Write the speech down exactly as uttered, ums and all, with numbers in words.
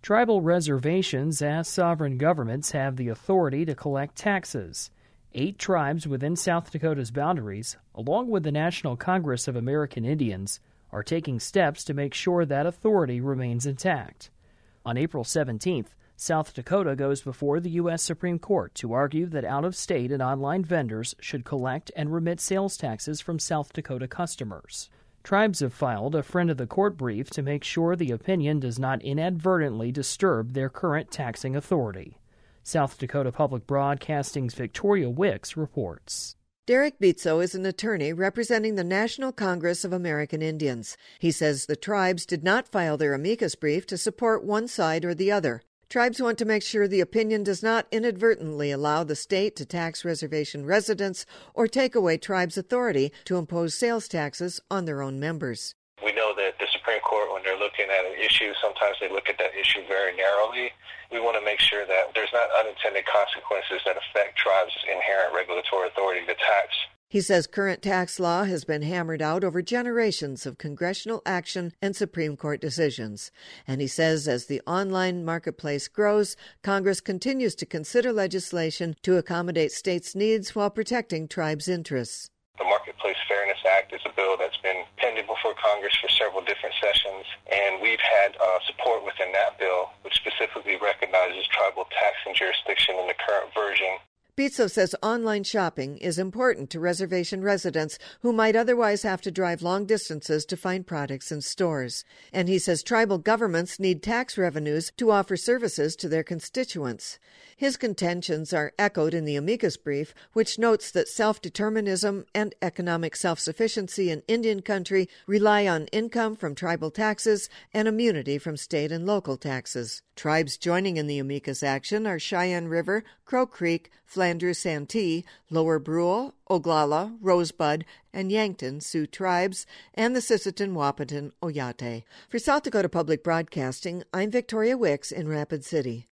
Tribal reservations as sovereign governments have the authority to collect taxes. Eight tribes within South Dakota's boundaries, along with the National Congress of American Indians, are taking steps to make sure that authority remains intact. On April seventeenth, South Dakota goes before the U S Supreme Court to argue that out-of-state and online vendors should collect and remit sales taxes from South Dakota customers. Tribes have filed a friend of the court brief to make sure the opinion does not inadvertently disturb their current taxing authority. South Dakota Public Broadcasting's Victoria Wicks reports. Derek Bitso is an attorney representing the National Congress of American Indians. He says the tribes did not file their amicus brief to support one side or the other. Tribes want to make sure the opinion does not inadvertently allow the state to tax reservation residents or take away tribes' authority to impose sales taxes on their own members. We know that the Supreme Court, when they're looking at an issue, sometimes they look at that issue very narrowly. We want to make sure that there's not unintended consequences that affect tribes' inherent regulatory authority to tax. He says current tax law has been hammered out over generations of congressional action and Supreme Court decisions. And he says as the online marketplace grows, Congress continues to consider legislation to accommodate states' needs while protecting tribes' interests. The Marketplace Fairness Act is a bill that's been pending before Congress for several different sessions, and we've had uh, support within that bill, which specifically recognizes tribal taxing jurisdiction in the current version. Bitso says online shopping is important to reservation residents who might otherwise have to drive long distances to find products in stores. And he says tribal governments need tax revenues to offer services to their constituents. His contentions are echoed in the amicus brief, which notes that self-determinism and economic self-sufficiency in Indian country rely on income from tribal taxes and immunity from state and local taxes. Tribes joining in the amicus action are Cheyenne River, Crow Creek, Flandreau Santee, Lower Brule, Oglala, Rosebud, and Yankton Sioux tribes, and the Sisseton Wahpeton Oyate. For South Dakota Public Broadcasting, I'm Victoria Wicks in Rapid City.